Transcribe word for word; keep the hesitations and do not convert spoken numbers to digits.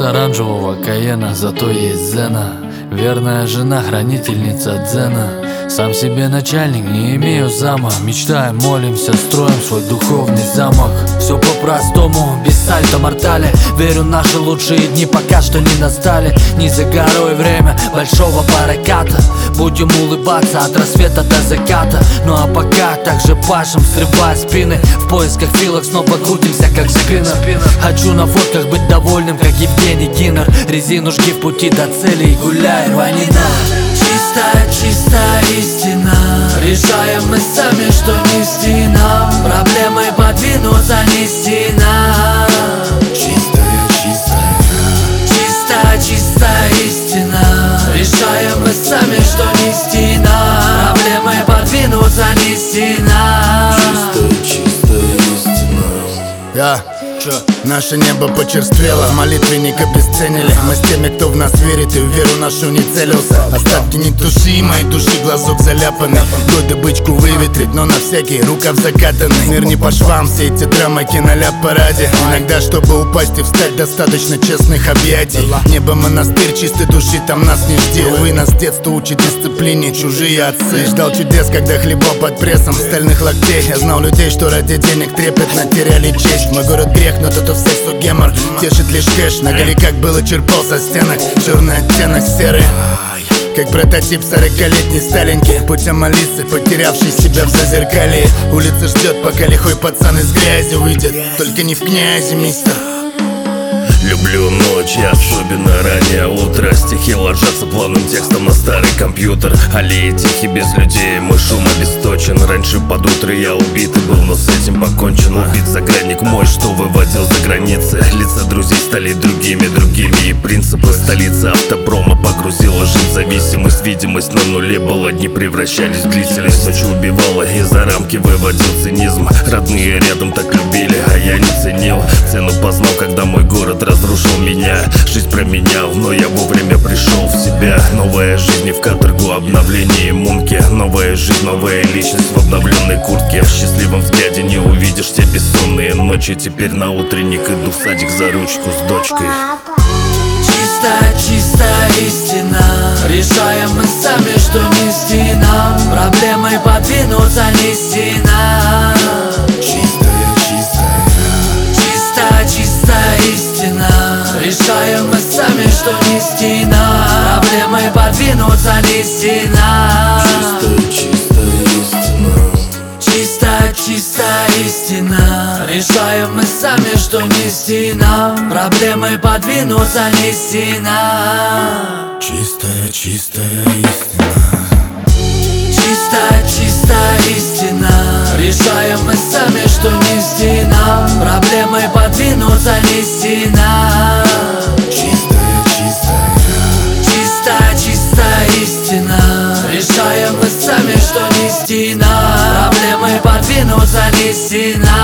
оранжевого Каена, зато есть Зена. Верная жена, хранительница дзена. Сам себе начальник, не имею зама. Мечтаем, молимся, строим свой духовный замок. Все по-простому, без сальто мортале. Верю, наши лучшие дни пока что не настали. Не за горой время большого проката. Будем улыбаться от рассвета до заката. Ну а пока также пашем, срывая спины. В поисках филок снова крутимся, как спиннер. Хочу на фотках быть довольным, как Евгений Кинер. Резину жги в пути до цели и гуляй, рванина. Чистая, чистая истина. Решаем мы сами, что нести нам. Проблемы подвинуться, нести нам. Чистая, чистая, чистая, чистая истина. Решаем мы сами, что нести нам. Проблемы подвинуться, нести нам. чистая, чистая истина. Я Наше небо почерствело, молитвенник обесценили. Мы с теми, кто в нас верит и в веру нашу не целился. Остатки не туши, моей души глазок заляпаны. Годы бычку выветрить, но на всякий рукав закатанный. Мир не по швам, все эти драмы киноляп-параде. Иногда, чтобы упасть и встать, достаточно честных объятий. Небо монастырь, чистой души там нас не жди. Увы, нас с детства учат дисциплине чужие отцы. Ждал чудес, когда хлебал под прессом стальных локтей. Я знал людей, что ради денег трепетно теряли честь. Мой город грех, но тут в сексу гемор. Тешит лишь кэш, на голе как было черпал со стенок. Черный оттенок серый, как прототип сорокалетней Сталинки. Путем Алисы, потерявшей себя в зазеркалье. Улица ждет, пока лихой пацан из грязи выйдет. Только не в князи, мистер. Люблю ночь, особенно раннее утро. Стихи ложатся плавным текстом на старый компьютер. Аллеи тихи, без людей, мой шум обесточен. Раньше под утро я убитый был, но с этим покончен. Убит загранник мой, что выводил за границы. Лица друзей стали другими, другими. И принципы столицы автопрома погрузила жизнь в зависимость. Видимость на нуле была, дни превращались в длительность. Ночь убивала, и за рамки выводил цинизм. Родные рядом так любили, а я не ценил. Цену познал, когда мой город разрушил меня. Жизнь променял, но я вовремя пришел в себя. Новая жизнь не в каторгу, обновление иммунки. Новая жизнь, новая личность в обновленной куртке. В счастливом взгляде не увидишь те бессонные ночи. Теперь на утренник иду в садик за ручку с дочкой. Чистая, чистая истина. Решаем мы сами, что нести нам. Проблемы подвинуться, нести нам. Чистая, чистая, чистая, чистая истина. Решаем мы сами, что нести нам. Проблемы подвинуться, нести нам. Чистая, чистая истина. Чистая, чистая истина. Решаем мы сами, что нести нам. Проблемы подвинуться, нести нам. чистая, чистая истина. Чистая, чистая истина. Решаем мы сами, что нести нам. Проблемы подвинуться, нести нам. Чистая, чистая, чистая, чистая истина. Решаем мы сами, что нести нам. Проблемы подвинуться, нести нам.